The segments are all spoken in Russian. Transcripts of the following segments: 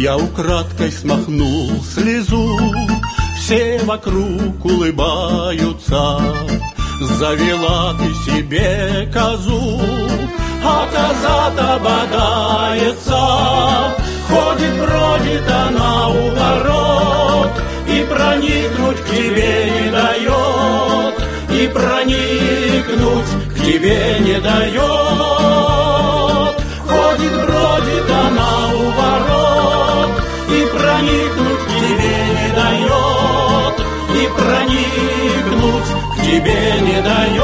Я украдкой смахнул слезу, все вокруг улыбаются. Завела ты себе козу, а коза-то бодается. Ходит, бродит она у ворот, и проникнуть к тебе не дает, и проникнуть к тебе не дает. Ходит, бродит она у ворот, и проникнуть к тебе не дает, и проникнуть к тебе не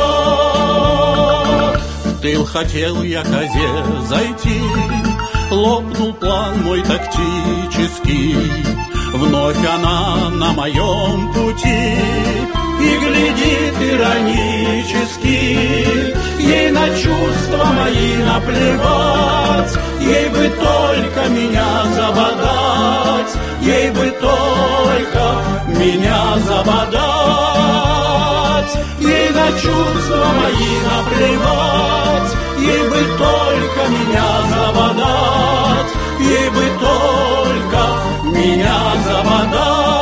дает. В тыл хотел я козе зайти, лопнул план мой тактический. Вновь она на моем пути и глядит иронически. Ей на чувства мои наплевать, ей бы только меня забодать, ей бы только меня забодать. Ей на чувства мои наплевать, ей бы только меня забодать, ей бы только меня забодать.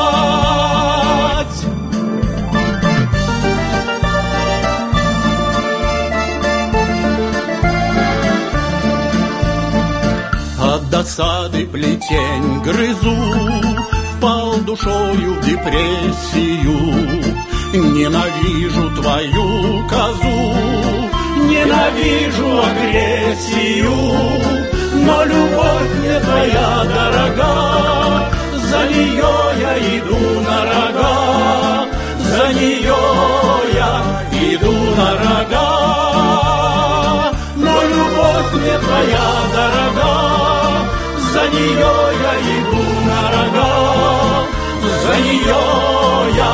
От досады плетень грызу, впал душою в депрессию. Ненавижу твою козу, ненавижу агрессию, но любовь мне твоя дорога, за нее я иду на рога, за нее я иду на рога. Но любовь мне твоя дорога, за нее я иду на рога, за нее я